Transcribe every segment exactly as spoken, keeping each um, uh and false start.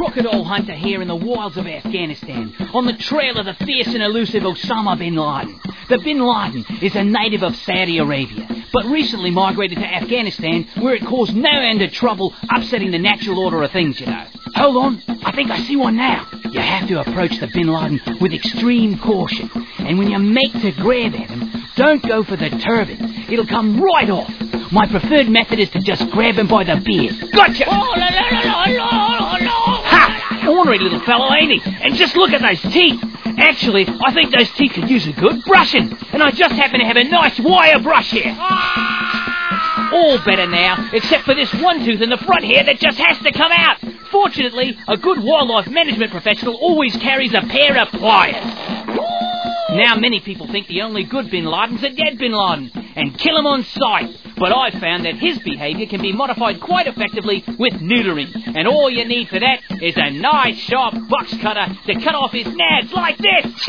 crocodile hunter here in the wilds of Afghanistan, on the trail of the fierce and elusive Osama bin Laden. The bin Laden is a native of Saudi Arabia, but recently migrated to Afghanistan, where it caused no end of trouble, upsetting the natural order of things, you know. Hold on, I think I see one now. You have to approach the bin Laden with extreme caution, and when you make to grab at him, don't go for the turban. It'll come right off. My preferred method is to just grab him by the beard. Gotcha! Oh, la, la, la, la, la, la. Ha! Ornery little fellow, ain't he? And just look at those teeth. Actually, I think those teeth could use a good brushing. And I just happen to have a nice wire brush here. All better now, except for this one tooth in the front here that just has to come out. Fortunately, a good wildlife management professional always carries a pair of pliers. Now many people think the only good bin Laden's a dead bin Laden and kill him on sight. But I've found that his behaviour can be modified quite effectively with neutering. And all you need for that is a nice sharp box cutter to cut off his nads like this.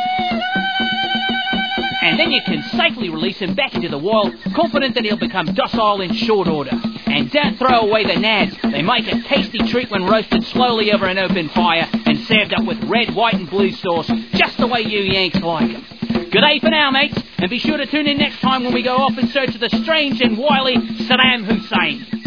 And then you can safely release him back into the wild, confident that he'll become docile in short order. And don't throw away the nads. They make a tasty treat when roasted slowly over an open fire and served up with red, white and blue sauce, just the way you Yanks like them. Good day for now, mates, and be sure to tune in next time when we go off in search of the strange and wily Saddam Hussein.